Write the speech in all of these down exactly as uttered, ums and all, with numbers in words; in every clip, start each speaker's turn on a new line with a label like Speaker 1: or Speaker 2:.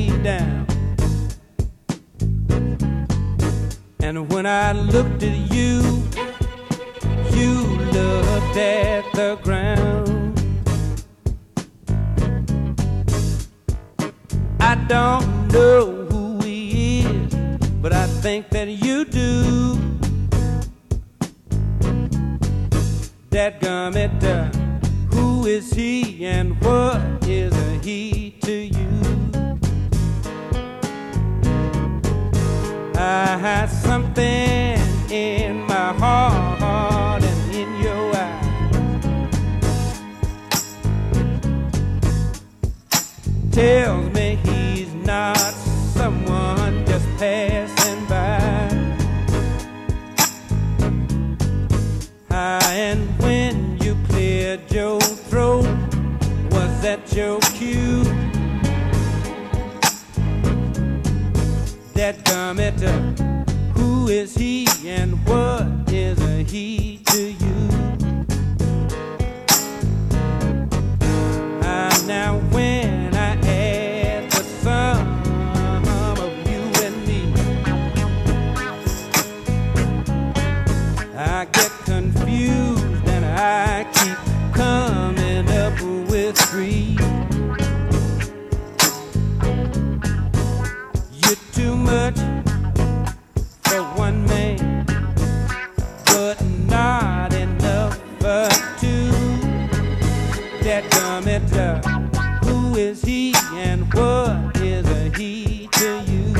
Speaker 1: me down. And when I looked at you, you looked at the ground. I don't know who he is, but I think that you do. Dadgummit, uh, who is he and what is a he to you? I had something in my heart and in your eyes tells me he's not someone just passing by. Ah, and when you cleared your throat, was that your cue? Dadgummit, uh, who is he and what is a he to you? Ah, now when I add the sum of you and me, I get confused and I keep coming up with three. You're too much for one man, but not enough for two. Dadgummit, uh, who is he and what is a he to you?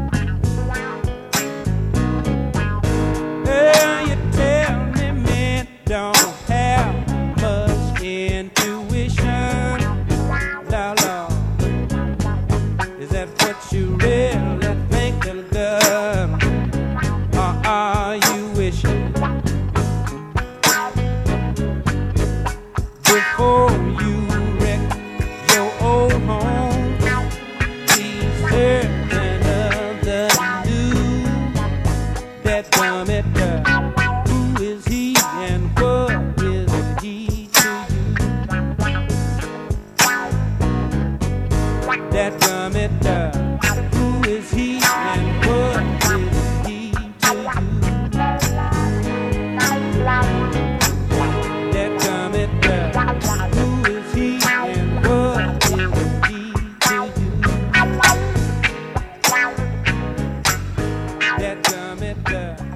Speaker 1: Well, you tell me men don't have much intuition. La la, is that what you really think, little girl? Or are you wishing before you wreck your old home? Be certain of the new. Dadgummit, uh, who is he and what is he to you? Dadgummit, uh, who is he and what is he to you? Dadgummit, uh, who is he and what is he to you? Dadgummit, uh,